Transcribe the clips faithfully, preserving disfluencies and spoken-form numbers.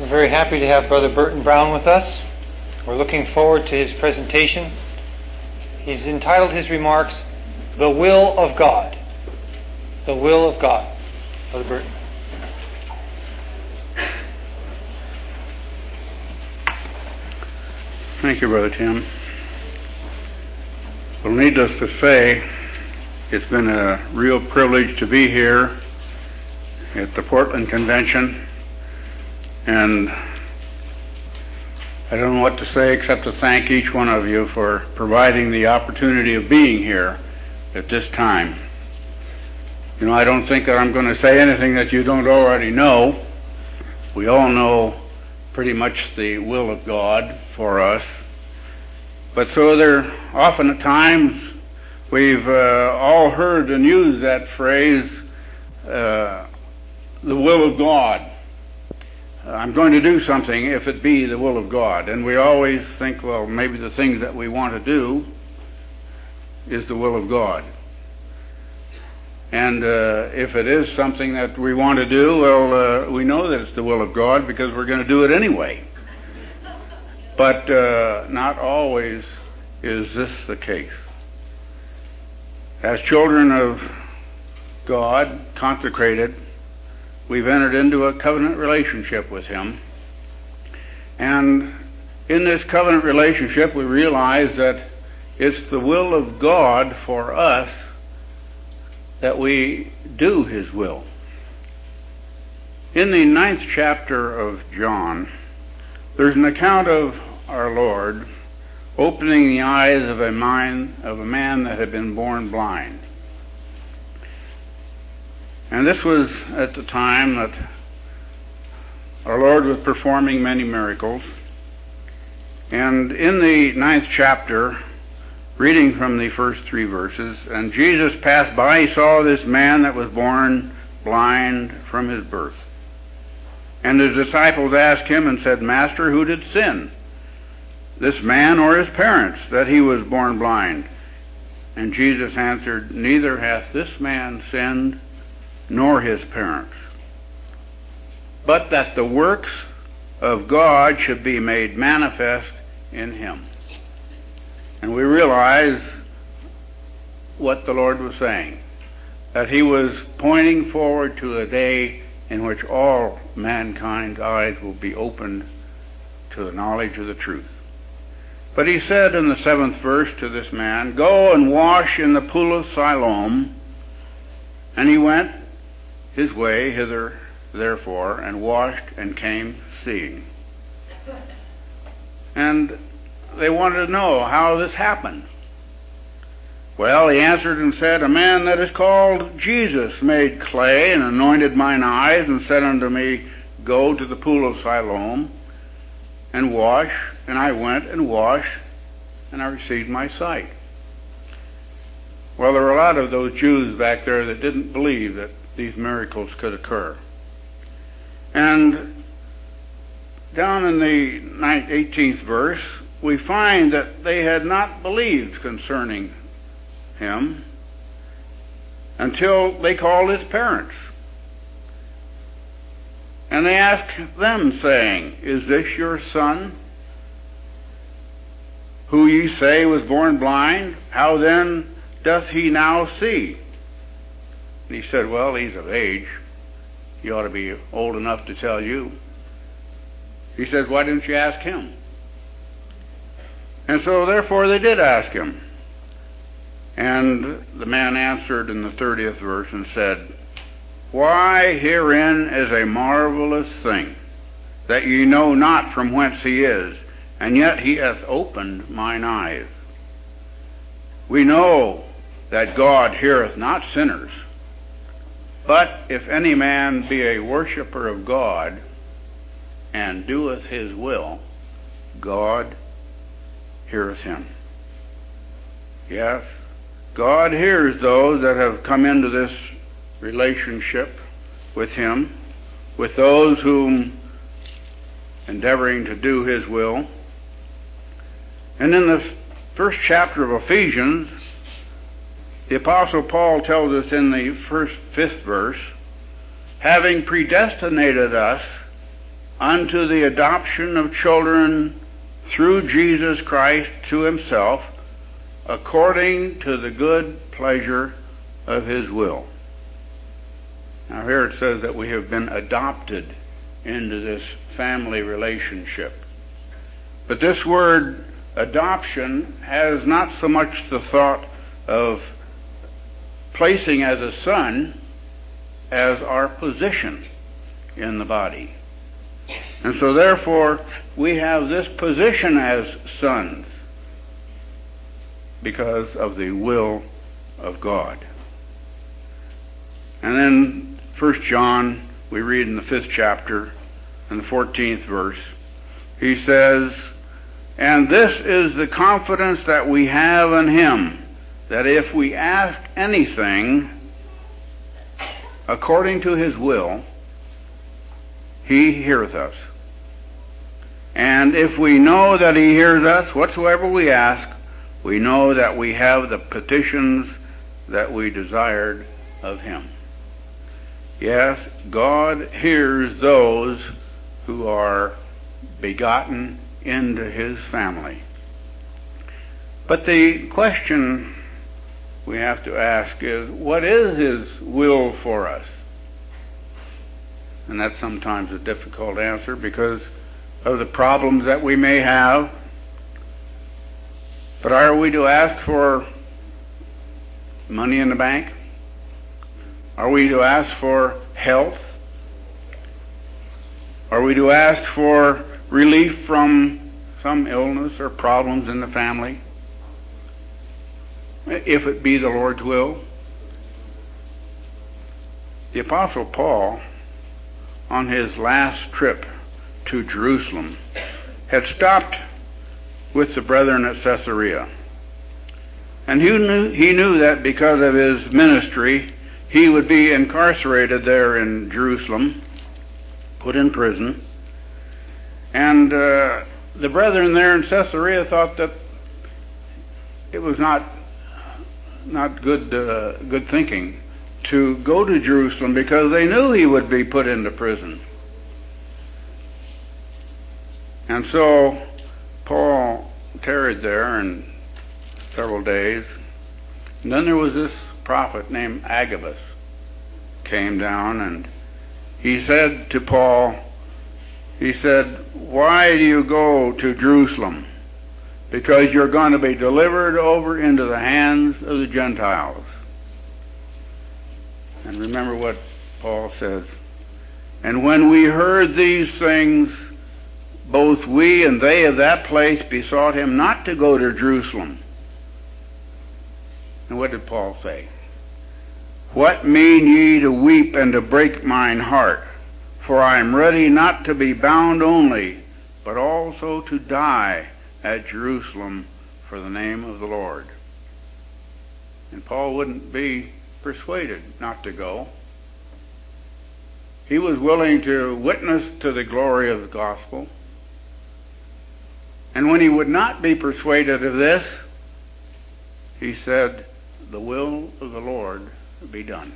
very happy to have Brother Burton Brown with us. We're looking forward to his presentation. He's entitled his remarks, The Will of God. The Will of God. Brother Burton. Thank you, Brother Tim. Well, needless to say, it's been a real privilege to be here at the Portland Convention, and I don't know what to say except to thank each one of you for providing the opportunity of being here at this time. You know, I don't think that I'm going to say anything that you don't already know. We all know pretty much the will of God for us. But so there often at times we've uh, all heard and used that phrase, uh, the will of God. Uh, I'm going to do something if it be the will of God. And we always think, well, maybe the things that we want to do is the will of God. And uh, if it is something that we want to do, well, uh, we know that it's the will of God because we're going to do it anyway. But uh, not always is this the case. As children of God, consecrated, we've entered into a covenant relationship with Him. And in this covenant relationship, we realize that it's the will of God for us that we do His will. In the ninth chapter of John, there's an account of our Lord opening the eyes of a mind of a man that had been born blind. And this was at the time that our Lord was performing many miracles. And in the ninth chapter, reading from the first three verses, and Jesus passed by, he saw this man that was born blind from his birth. And his disciples asked him and said, Master, who did sin, this man or his parents, that he was born blind? And Jesus answered, Neither hath this man sinned, nor his parents, but that the works of God should be made manifest in him. And we realize what the Lord was saying, that He was pointing forward to a day in which all mankind's eyes will be opened to the knowledge of the truth. But He said in the seventh verse to this man, Go and wash in the pool of Siloam. And he went his way hither, therefore, and washed and came seeing. And they wanted to know how this happened. Well, he answered and said, A man that is called Jesus made clay and anointed mine eyes and said unto me, Go to the pool of Siloam and wash. And I went and washed, and I received my sight. Well, there were a lot of those Jews back there that didn't believe that these miracles could occur. And down in the eighteenth verse, we find that they had not believed concerning him until they called his parents. And they asked them, saying, Is this your son, who ye say was born blind? How then doth he now see? And he said, Well, he's of age. He ought to be old enough to tell you. He said, Why didn't you ask him? And so therefore they did ask him. And the man answered in the thirtieth verse and said, Why, herein is a marvelous thing, that ye know not from whence he is, and yet he hath opened mine eyes. We know that God heareth not sinners, but if any man be a worshipper of God, and doeth his will, God heareth him. Yes, God hears those that have come into this relationship with Him, with those whom endeavoring to do His will. And in the first chapter of Ephesians, the Apostle Paul tells us in the first fifth verse, having predestinated us unto the adoption of children through Jesus Christ to himself, according to the good pleasure of his will. Now here it says that we have been adopted into this family relationship. But this word adoption has not so much the thought of placing as a son as our position in the body. And so therefore we have this position as sons because of the will of God. And then First John, we read in the fifth chapter and the fourteenth verse, he says, "And this is the confidence that we have in him, that if we ask anything according to his will, he heareth us. And if we know that he hears us, whatsoever we ask, we know that we have the petitions that we desired of him." Yes, God hears those who are begotten into his family. But the question we have to ask is, what is his will for us? And that's sometimes a difficult answer because of the problems that we may have. But are we to ask for money in the bank? Are we to ask for health? Are we to ask for relief from some illness or problems in the family? If it be the Lord's will. The Apostle Paul, on his last trip to Jerusalem, had stopped with the brethren at Caesarea. And he knew, he knew that because of his ministry, he would be incarcerated there in Jerusalem, put in prison. And uh, the brethren there in Caesarea thought that it was not not good uh, good thinking to go to Jerusalem because they knew he would be put into prison. And so Paul tarried there in several days. And then there was this prophet named Agabus came down, and he said to Paul, he said, "Why do you go to Jerusalem? Because you're going to be delivered over into the hands of the Gentiles." And remember what Paul says. "And when we heard these things, both we and they of that place besought him not to go to Jerusalem." And what did Paul say? "What mean ye to weep and to break mine heart? For I am ready not to be bound only, but also to die at Jerusalem for the name of the Lord." And Paul wouldn't be persuaded not to go. He was willing to witness to the glory of the gospel. And when he would not be persuaded of this, he said, "The will of the Lord be done."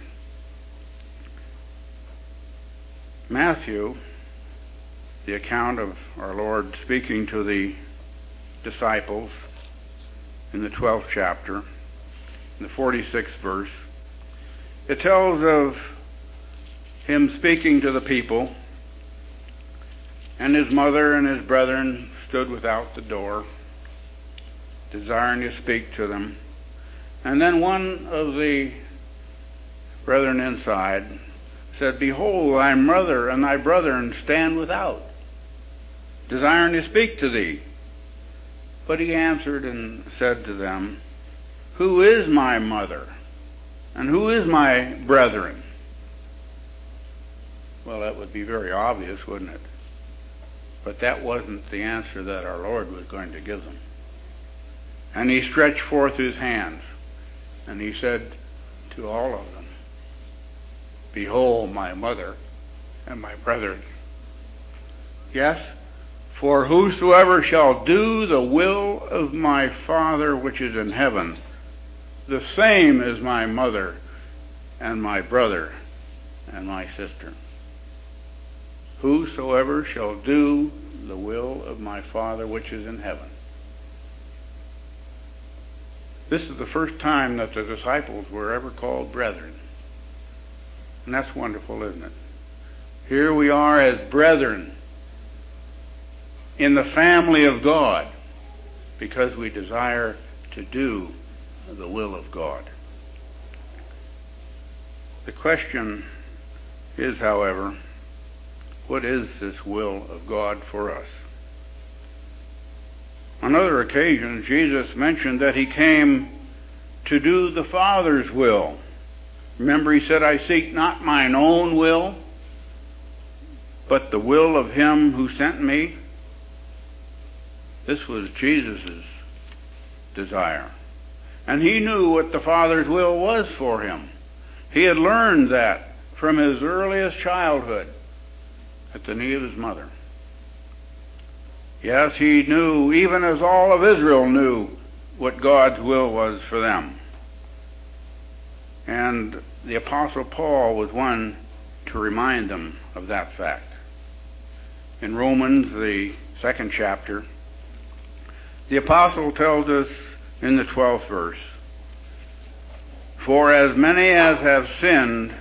Matthew, the account of our Lord speaking to the disciples in the twelfth chapter, in the forty-sixth verse, it tells of him speaking to the people, and his mother and his brethren stood without the door, desiring to speak to them. And then one of the brethren inside said, "Behold, thy mother and thy brethren stand without, desiring to speak to thee." But he answered and said to them, "Who is my mother? And who is my brethren?" Well, that would be very obvious, wouldn't it? But that wasn't the answer that our Lord was going to give them. And he stretched forth his hands, and he said to all of them, "Behold my mother and my brethren." Yes, for whosoever shall do the will of my Father which is in heaven, the same is my mother and my brother and my sister. whosoever shall do the will of my Father which is in heaven. This is the first time that the disciples were ever called brethren. And that's wonderful, isn't it? Here we are as brethren in the family of God because we desire to do the will of God. The question is, however, what is this will of God for us? On other occasions, Jesus mentioned that he came to do the Father's will. Remember, he said, I seek not mine own will, but the will of him who sent me. This was Jesus' desire. And he knew what the Father's will was for him. He had learned that from his earliest childhood at the knee of his mother. Yes, he knew, even as all of Israel knew, what God's will was for them. And the Apostle Paul was one to remind them of that fact. In Romans, the second chapter, the Apostle tells us in the twelfth verse, for as many as have sinned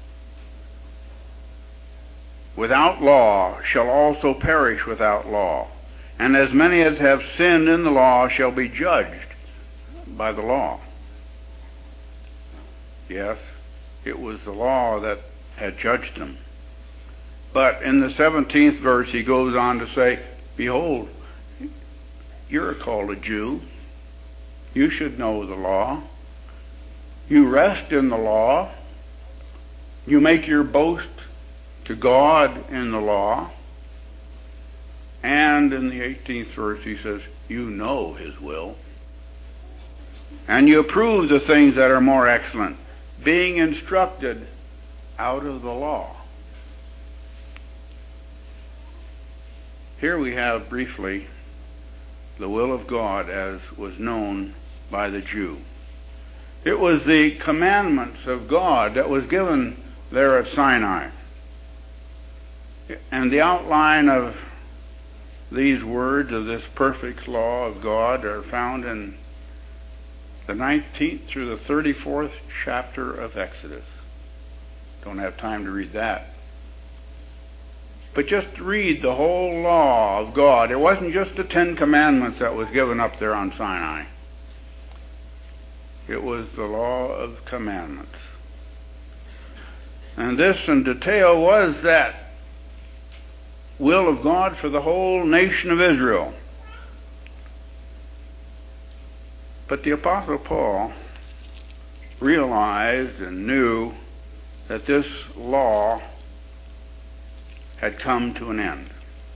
without law shall also perish without law. And as many as have sinned in the law shall be judged by the law. Yes, it was the law that had judged them. But in the seventeenth verse he goes on to say, behold, you're called a Jew. You should know the law. You rest in the law. You make your boast to God in the law. And in the eighteenth verse he says, you know his will. And you approve the things that are more excellent, being instructed out of the law. Here we have briefly the will of God as was known by the Jew. It was the commandments of God that was given there at Sinai. And the outline of these words of this perfect law of God are found in the nineteenth through the thirty-fourth chapter of Exodus. Don't have time to read that. But just read the whole law of God. It wasn't just the Ten Commandments that was given up there on Sinai. It was the law of commandments. And this in detail was that will of God for the whole nation of Israel. But the Apostle Paul realized and knew that this law had come to an end.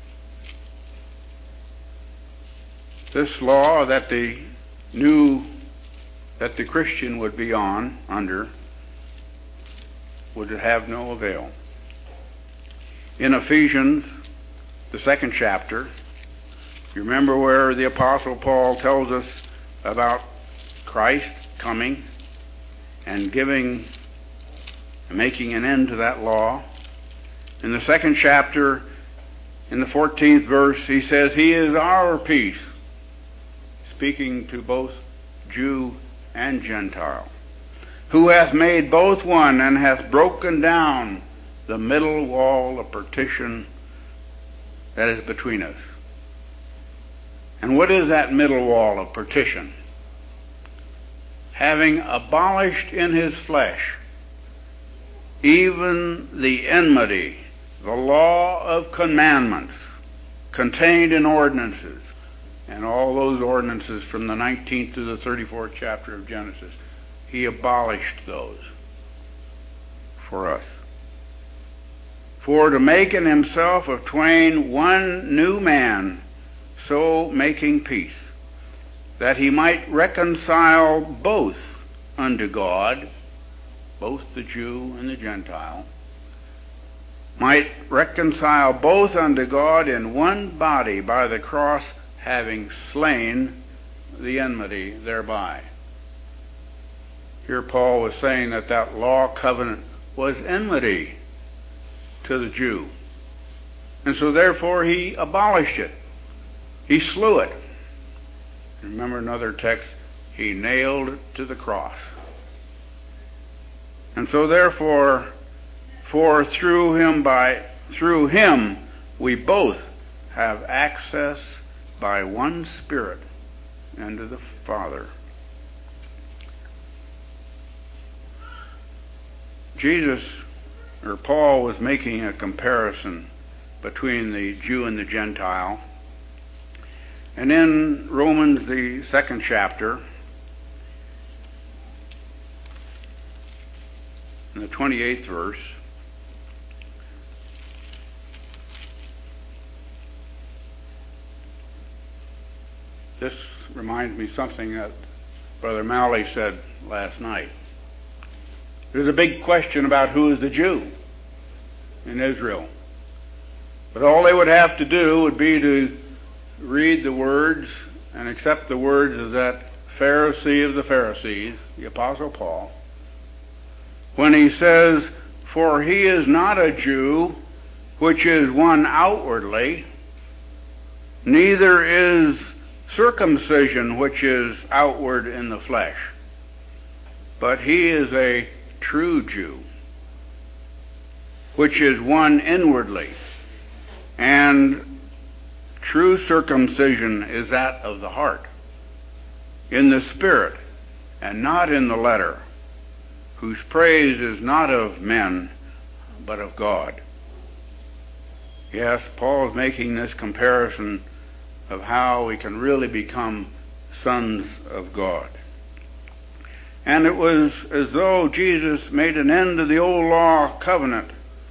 This law that the new that the Christian would be on under would have no avail. In Ephesians, the second chapter, you remember where the Apostle Paul tells us about Christ coming and giving, making an end to that law. In the second chapter, in the fourteenth verse, he says, he is our peace, speaking to both Jew and Gentile, who hath made both one and hath broken down the middle wall of partition that is between us. And what is that middle wall of partition? Having abolished in his flesh even the enmity, the law of commandments contained in ordinances, and all those ordinances from the nineteenth to the thirty-fourth chapter of Genesis. He abolished those for us. For to make in himself of twain one new man, so making peace, that he might reconcile both unto God, both the Jew and the Gentile, might reconcile both unto God in one body by the cross, having slain the enmity thereby. Here Paul was saying that that law covenant was enmity to the Jew. And so therefore he abolished it. He slew it. Remember another text, he nailed it to the cross. And so therefore, for through him by through him we both have access by one Spirit unto the Father. Jesus, or Paul, was making a comparison between the Jew and the Gentile. And in Romans, the second chapter, in the twenty-eighth verse, this reminds me something that Brother Malley said last night. There's a big question about who is the Jew in Israel. But all they would have to do would be to read the words and accept the words of that Pharisee of the Pharisees, the Apostle Paul, when he says, "For he is not a Jew, which is one outwardly, neither is circumcision, which is outward in the flesh, but he is a true Jew, which is one inwardly, and true circumcision is that of the heart, in the spirit, and not in the letter, whose praise is not of men, but of God." Yes, Paul is making this comparison of how we can really become sons of God. And it was as though Jesus made an end to the old law covenant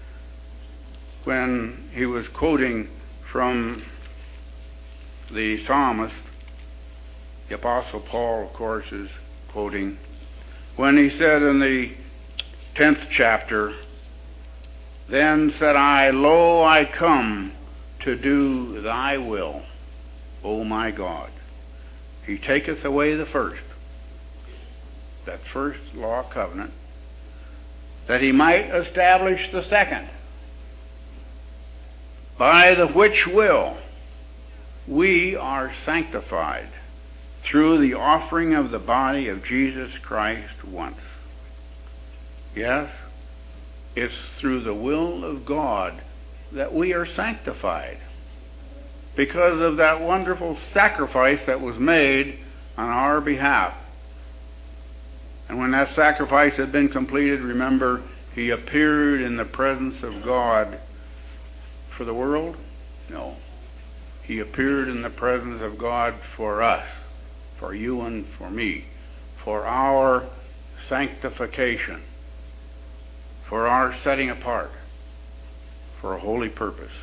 when he was quoting from the psalmist. The Apostle Paul, of course, is quoting when he said in the tenth chapter, "Then said I, Lo, I come to do thy will, O my God. He taketh away the first," that first law covenant, "that he might establish the second, by the which will we are sanctified through the offering of the body of Jesus Christ once." Yes, it's through the will of God that we are sanctified, because of that wonderful sacrifice that was made on our behalf. And when that sacrifice had been completed, remember, he appeared in the presence of God for the world? No. He appeared in the presence of God for us, for you and for me, for our sanctification, for our setting apart, for a holy purpose.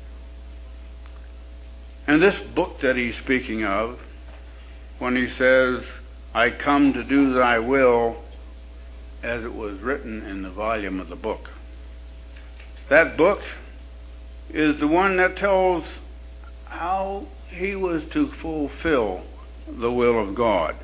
And this book that he's speaking of, when he says, "I come to do thy will," as it was written in the volume of the book, that book is the one that tells how he was to fulfill the will of God.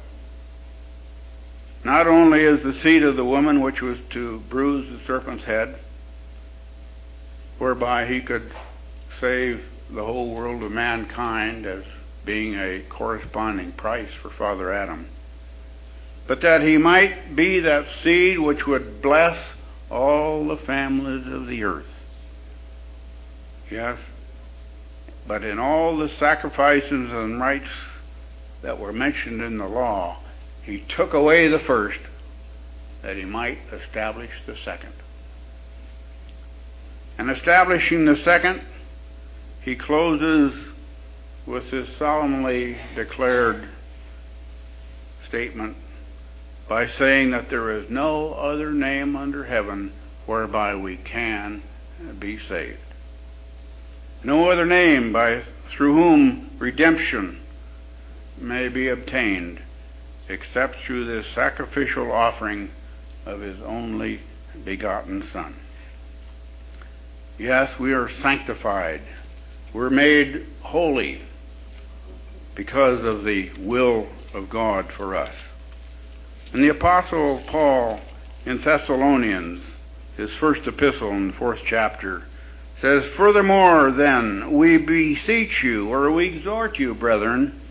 Not only is the seed of the woman, which was to bruise the serpent's head, whereby he could save the whole world of mankind as being a corresponding price for Father Adam, but that he might be that seed which would bless all the families of the earth. Yes, but in all the sacrifices and rites that were mentioned in the law, he took away the first that he might establish the second. And establishing the second, he closes with this solemnly declared statement by saying that there is no other name under heaven whereby we can be saved. No other name by through whom redemption may be obtained except through this sacrificial offering of his only begotten Son. Yes, we are sanctified. We're made holy because of the will of God for us. And the Apostle Paul in Thessalonians, his first epistle in the fourth chapter, says, "Furthermore, then, we beseech you, or we exhort you, brethren,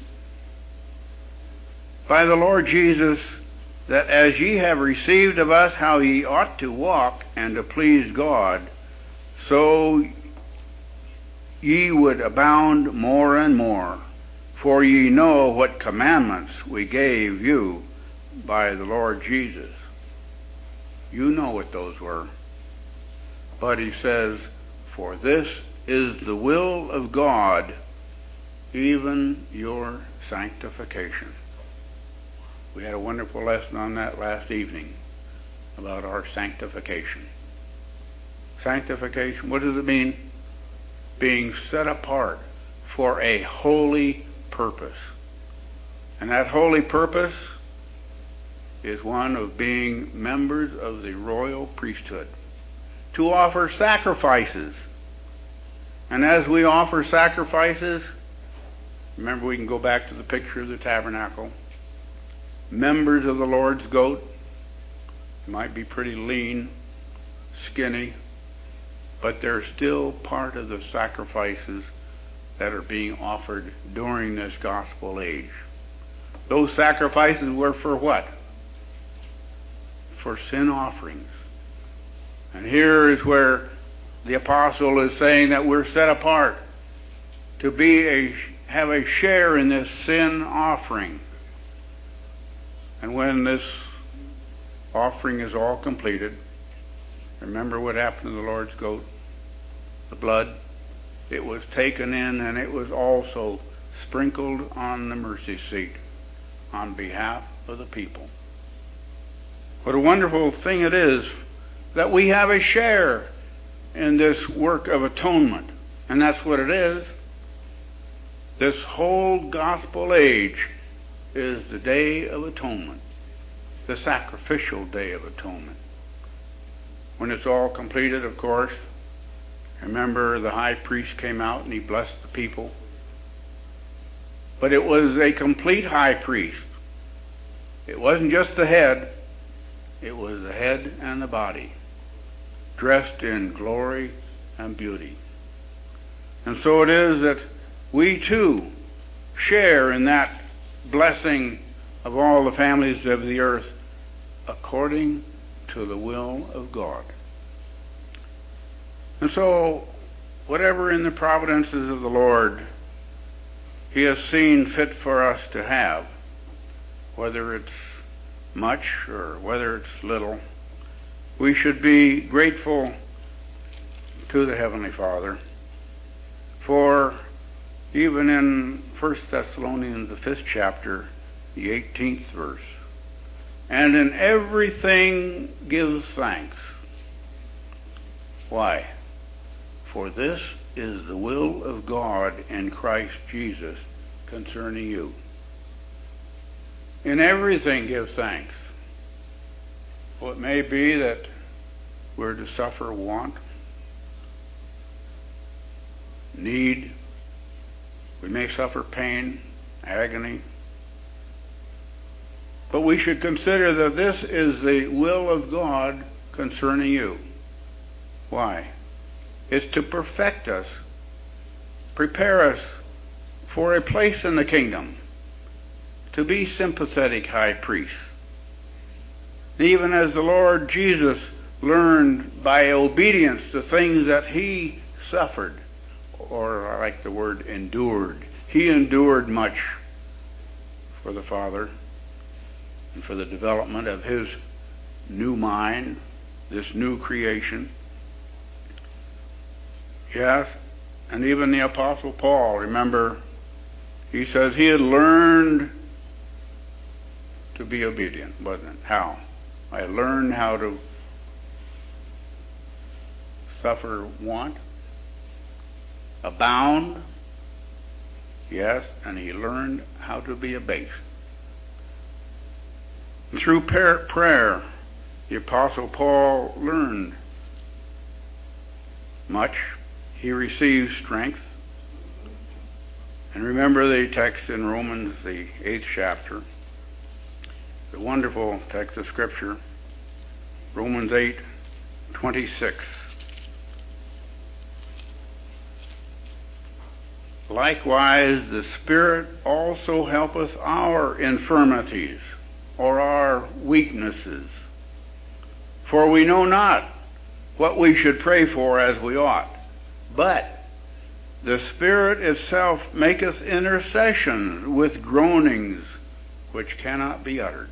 by the Lord Jesus, that as ye have received of us how ye ought to walk and to please God, so ye would abound more and more. For ye know what commandments we gave you by the Lord Jesus." You know what those were. But he says, "For this is the will of God, even your sanctification." We had a wonderful lesson on that last evening about our sanctification. Sanctification, what does it mean? Being set apart for a holy purpose. And that holy purpose is one of being members of the royal priesthood, to offer sacrifices. And as we offer sacrifices, remember, we can go back to the picture of the tabernacle. Members of the Lord's goat might be pretty lean, skinny, but they're still part of the sacrifices that are being offered during this gospel age. Those sacrifices were for what? For sin offerings. And here is where the apostle is saying that we're set apart to be a, have a share in this sin offering. And when this offering is all completed, remember what happened to the Lord's goat? The blood, it was taken in and it was also sprinkled on the mercy seat on behalf of the people. What a wonderful thing it is that we have a share in this work of atonement. And that's what it is. This whole gospel age is the Day of Atonement, the sacrificial Day of Atonement. When it's all completed, of course, remember the high priest came out and he blessed the people. But it was a complete high priest. It wasn't just the head, it was the head and the body, dressed in glory and beauty. And so it is that we too share in that blessing of all the families of the earth according to the will of God. And so, whatever in the providences of the Lord He has seen fit for us to have, whether it's much or whether it's little, we should be grateful to the Heavenly Father. For even in First Thessalonians, the fifth chapter, the eighteenth verse, "And in everything give thanks." Why? "For this is the will of God in Christ Jesus concerning you." In everything give thanks. Well, it may be that we're to suffer want, need. We may suffer pain, agony. But we should consider that this is the will of God concerning you. Why? It's to perfect us, prepare us for a place in the kingdom, to be sympathetic high priests. Even as the Lord Jesus learned by obedience the things that He suffered, or I like the word endured. He endured much for the Father and for the development of His new mind, this new creation. Yes, and even the Apostle Paul, remember, he says he had learned to be obedient, wasn't it? How? I learned how to suffer want, abound, yes, and he learned how to be abased. Through prayer, the Apostle Paul learned much. He received strength. And remember the text in Romans, the eighth chapter, the wonderful text of Scripture, Romans eight twenty-six. Likewise, the Spirit also helpeth our infirmities, or our weaknesses. For we know not what we should pray for as we ought, but the Spirit itself maketh intercession with groanings which cannot be uttered.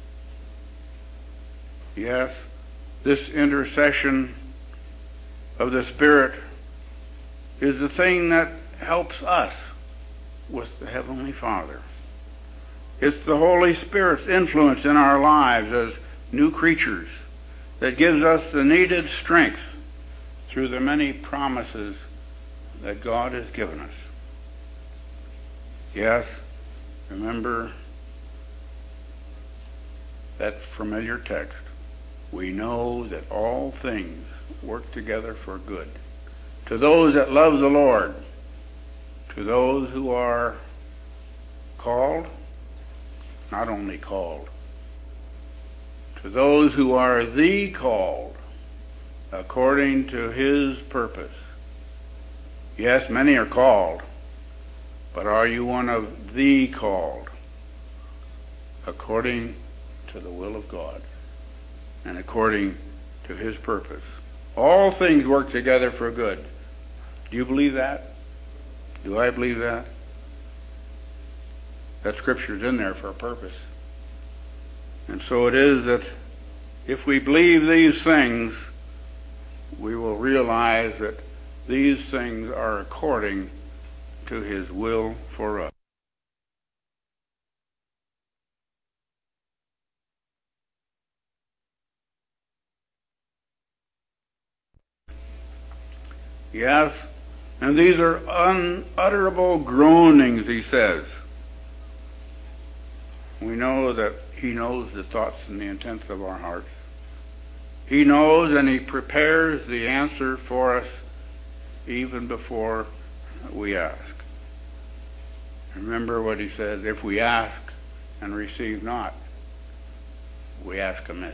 Yes, this intercession of the Spirit is the thing that helps us with the Heavenly Father. It's the Holy Spirit's influence in our lives as new creatures that gives us the needed strength through the many promises that God has given us. Yes, remember that familiar text. We know that all things work together for good to those that love the Lord, to those who are called, not only called, to those who are the called, according to His purpose. Yes, many are called, but are you one of the called, according to the will of God and according to His purpose? All things work together for good. Do you believe that? Do I believe that? That Scripture's in there for a purpose. And so it is that if we believe these things, we will realize that these things are according to His will for us. Yes, and these are unutterable groanings, he says. We know that He knows the thoughts and the intents of our hearts. He knows, and He prepares the answer for us even before we ask. Remember what He says, if we ask and receive not, we ask amiss.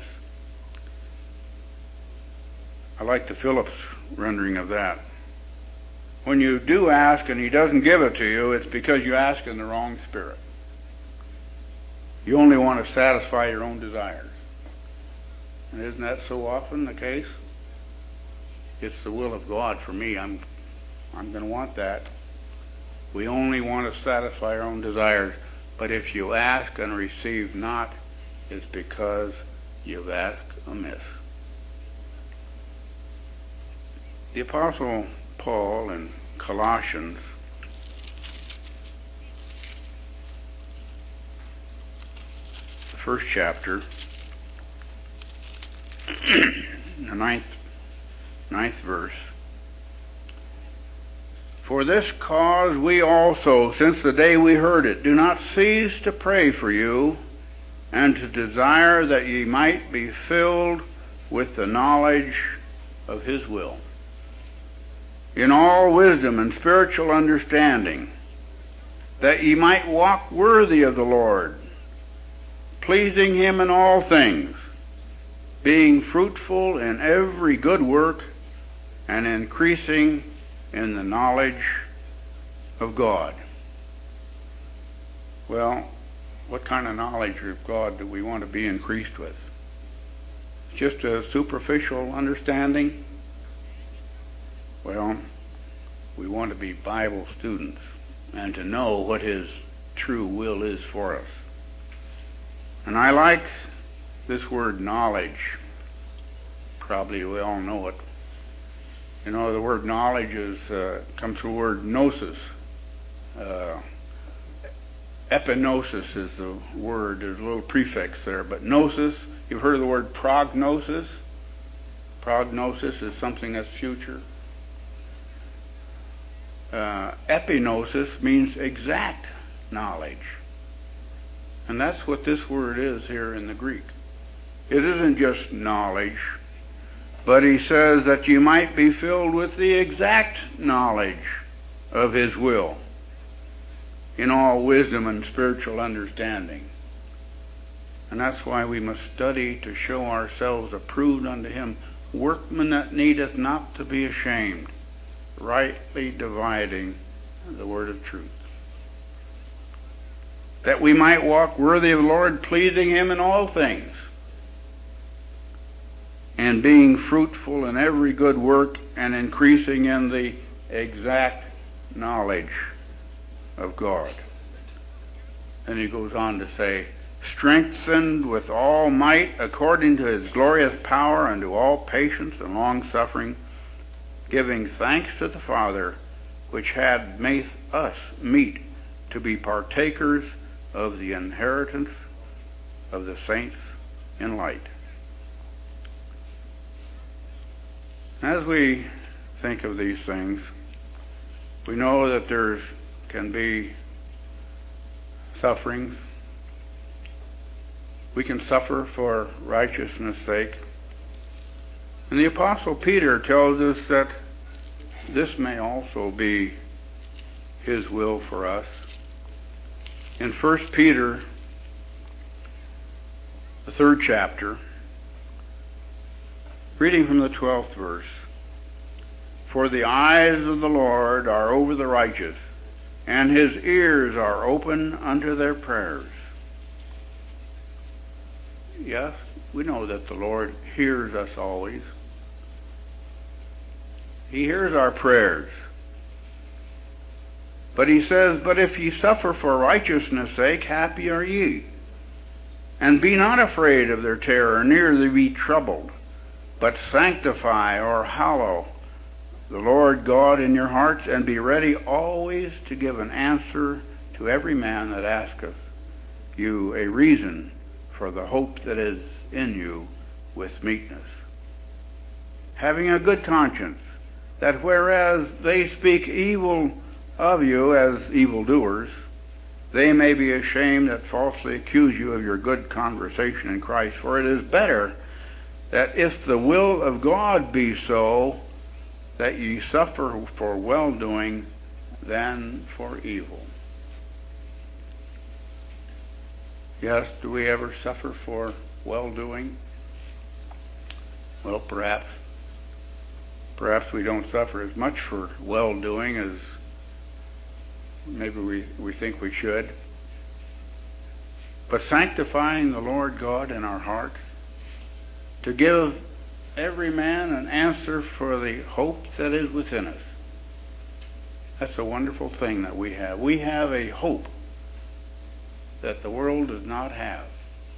I like the Phillips rendering of that. When you do ask and He doesn't give it to you, it's because you ask in the wrong spirit. You only want to satisfy your own desires. And isn't that so often the case? It's the will of God for me. I'm I'm going to want that. We only want to satisfy our own desires. But if you ask and receive not, it's because you've asked amiss. The Apostle Paul in Colossians the first chapter, the ninth, ninth verse. For this cause we also, since the day we heard it, do not cease to pray for you, and to desire that ye might be filled with the knowledge of His will, in all wisdom and spiritual understanding, that ye might walk worthy of the Lord, pleasing Him in all things, being fruitful in every good work, and increasing in the knowledge of God. Well, what kind of knowledge of God do we want to be increased with? Just a superficial understanding? Well, we want to be Bible students and to know what His true will is for us. And I like this word knowledge. Probably we all know it. You know, the word knowledge is uh, comes from the word gnosis. Uh, epinosis is the word. There's a little prefix there. But gnosis, you've heard of the word prognosis? Prognosis is something that's future. Uh, epinosis means exact knowledge. And that's what this word is here in the Greek. It isn't just knowledge, but he says that you might be filled with the exact knowledge of His will, in all wisdom and spiritual understanding. And that's why we must study to show ourselves approved unto Him, workmen that needeth not to be ashamed, rightly dividing the word of truth. That we might walk worthy of the Lord, pleasing Him in all things, and being fruitful in every good work and increasing in the exact knowledge of God. And he goes on to say, strengthened with all might according to His glorious power unto all patience and long-suffering, giving thanks to the Father, which had made us meet to be partakers of the inheritance of the saints in light. As we think of these things, we know that there can be sufferings. We can suffer for righteousness' sake. And the Apostle Peter tells us that this may also be His will for us. In First Peter, the third chapter, reading from the twelfth verse, for the eyes of the Lord are over the righteous, and His ears are open unto their prayers. Yes, we know that the Lord hears us always. He hears our prayers. But He says, but if ye suffer for righteousness' sake, happy are ye. And be not afraid of their terror, neither be troubled, but sanctify or hallow the Lord God in your hearts, and be ready always to give an answer to every man that asketh you a reason for the hope that is in you with meekness, having a good conscience, that whereas they speak evil of you as evildoers, they may be ashamed that falsely accuse you of your good conversation in Christ. For it is better that if the will of God be so, that ye suffer for well-doing than for evil. Yes, do we ever suffer for well-doing? Well, perhaps. Perhaps we don't suffer as much for well-doing as maybe we, we think we should. But sanctifying the Lord God in our hearts, to give every man an answer for the hope that is within us. That's a wonderful thing that we have. We have a hope that the world does not have.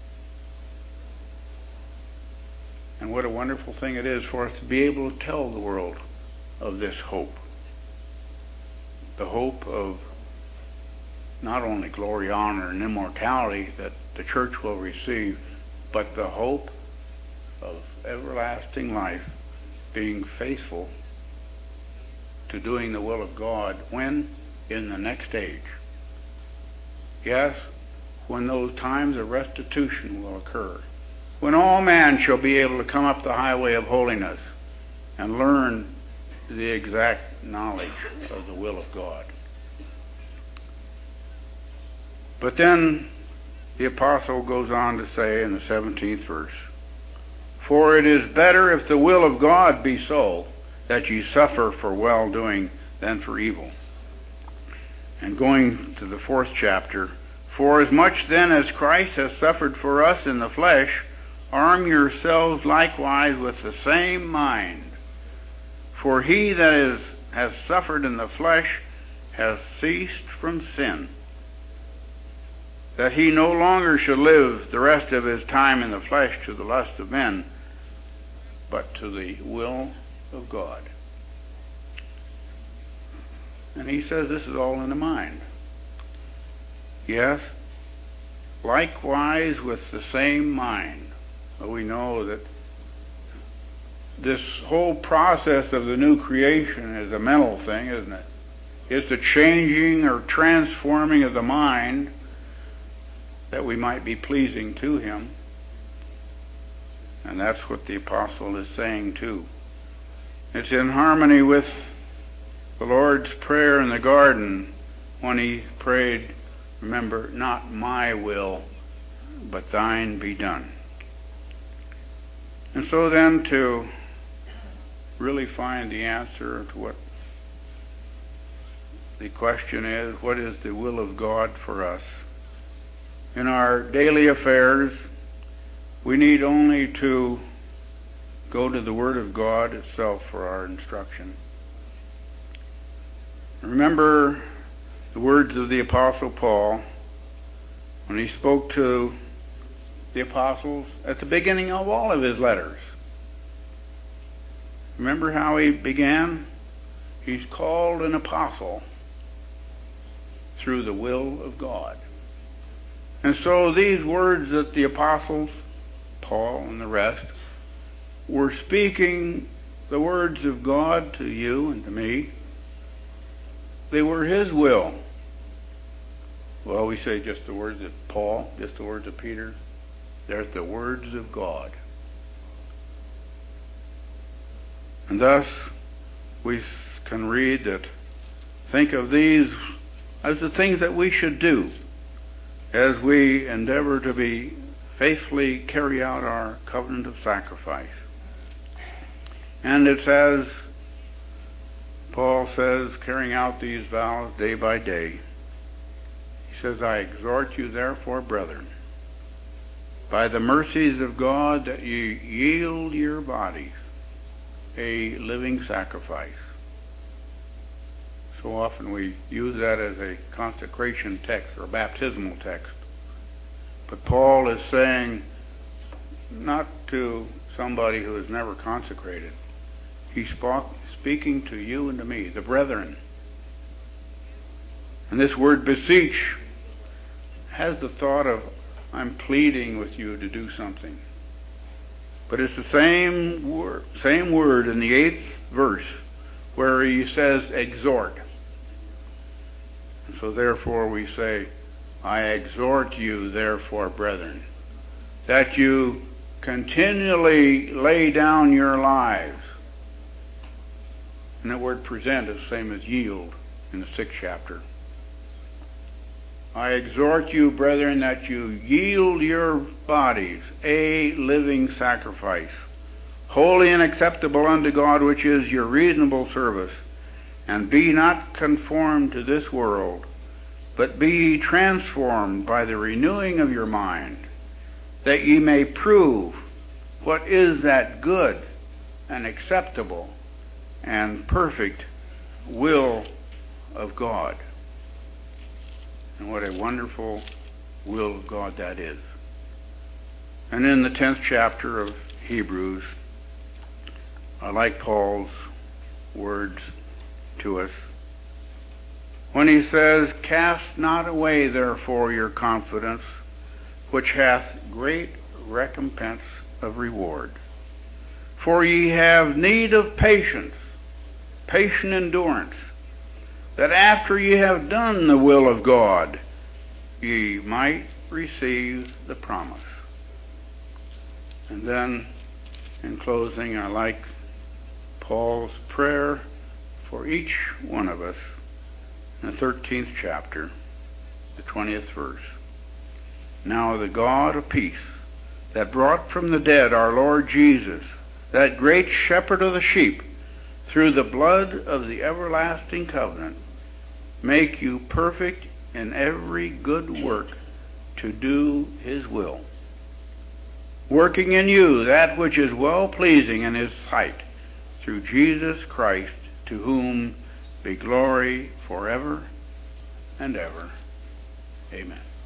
And what a wonderful thing it is for us to be able to tell the world of this hope. The hope of not only glory, honor, and immortality that the church will receive, but the hope of everlasting life, being faithful to doing the will of God when? In the next age. Yes, when those times of restitution will occur, when all man shall be able to come up the highway of holiness and learn the exact knowledge of the will of God. But then the apostle goes on to say in the seventeenth verse, for it is better if the will of God be so, that ye suffer for well-doing than for evil. And going to the fourth chapter, for as much then as Christ has suffered for us in the flesh, arm yourselves likewise with the same mind. For he that is has suffered in the flesh has ceased from sin, that he no longer should live the rest of his time in the flesh to the lust of men, but to the will of God. And he says this is all in the mind. Yes, likewise with the same mind. But we know that this whole process of the new creation is a mental thing, isn't it? It's the changing or transforming of the mind that we might be pleasing to Him. And that's what the apostle is saying too. It's in harmony with the Lord's prayer in the garden when He prayed, remember, not my will, but thine be done. And so then to really find the answer to what the question is, what is the will of God for us? In our daily affairs, we need only to go to the Word of God itself for our instruction. Remember the words of the Apostle Paul when he spoke to the apostles at the beginning of all of his letters. Remember how he began? He's called an apostle through the will of God. And so these words that the apostles, Paul and the rest, were speaking the words of God to you and to me, they were His will. Well, we say just the words of Paul, just the words of Peter. They're the words of God. And thus, we can read that, think of these as the things that we should do as we endeavor to be faithfully carry out our covenant of sacrifice. And it's as Paul says, carrying out these vows day by day. He says, I exhort you therefore, brethren, by the mercies of God, that you yield your bodies a living sacrifice. So often we use that as a consecration text or a baptismal text. But Paul is saying, not to somebody who is never consecrated. He's speaking to you and to me, the brethren. And this word beseech has the thought of, I'm pleading with you to do something. But it's the same word, same word in the eighth verse where he says exhort. And so therefore we say, I exhort you therefore, brethren, that you continually lay down your lives. And that word present is the same as yield in the sixth chapter. I exhort you, brethren, that you yield your bodies a living sacrifice, holy and acceptable unto God, which is your reasonable service. And be not conformed to this world, but be ye transformed by the renewing of your mind, that ye may prove what is that good and acceptable and perfect will of God. And what a wonderful will of God that is. And in the tenth chapter of Hebrews, I like Paul's words to us when he says, cast not away therefore your confidence, which hath great recompense of reward. For ye have need of patience, patient endurance, that after ye have done the will of God, ye might receive the promise. And then, in closing, I like Paul's prayer for each one of us in the thirteenth chapter, the twentieth verse. Now the God of peace, that brought from the dead our Lord Jesus, that great shepherd of the sheep, through the blood of the everlasting covenant, make you perfect in every good work to do His will, working in you that which is well-pleasing in His sight, through Jesus Christ, to whom be glory forever and ever. Amen.